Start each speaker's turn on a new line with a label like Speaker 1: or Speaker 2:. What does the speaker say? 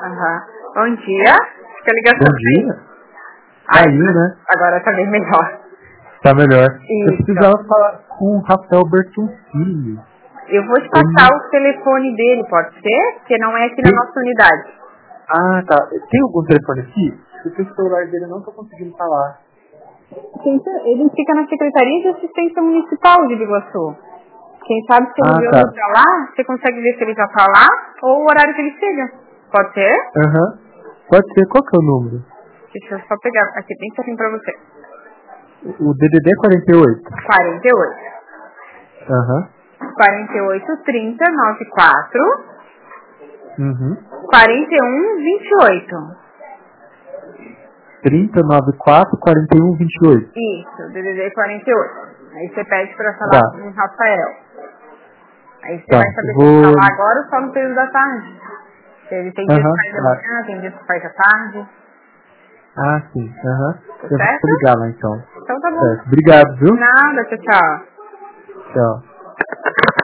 Speaker 1: Aham. Bom dia. Acho que a ligação
Speaker 2: Bom dia. Caiu, né?
Speaker 1: Agora tá bem melhor.
Speaker 2: Tá melhor.
Speaker 1: Isso.
Speaker 2: Eu precisava falar com o Rafael Bertoncini.
Speaker 1: Eu vou te passar o telefone dele, pode ser? Porque não é aqui na nossa unidade.
Speaker 2: Ah, tá. Tem algum telefone aqui? Porque o celular dele eu não tô conseguindo falar.
Speaker 1: Ele fica na Secretaria de Assistência Municipal de Biguaçu. Quem sabe se ele viu pra lá, você consegue ver se ele já tá lá ou o horário que ele chega. Pode ser?
Speaker 2: Aham. Pode ser. Qual que é o número?
Speaker 1: Deixa eu só pegar aqui bem certinho pra você.
Speaker 2: O DDD 48.
Speaker 1: 48.
Speaker 2: Aham.
Speaker 1: 48 30 94
Speaker 2: Uhum.
Speaker 1: 41 28.
Speaker 2: 3094 41 28.
Speaker 1: Isso, DDD 48. Aí você pede pra falar
Speaker 2: Tá.
Speaker 1: com o Rafael. Aí você
Speaker 2: Tá.
Speaker 1: vai saber se ele tá lá agora ou só no período da tarde. Ele tem dias que faz da manhã, tem dias que faz da tarde.
Speaker 2: Ah, sim. Aham. Eu
Speaker 1: Certo?
Speaker 2: vou ligar lá então.
Speaker 1: Então tá bom.
Speaker 2: Certo. Obrigado, viu?
Speaker 1: Nada, tchau, tchau.
Speaker 2: Tchau.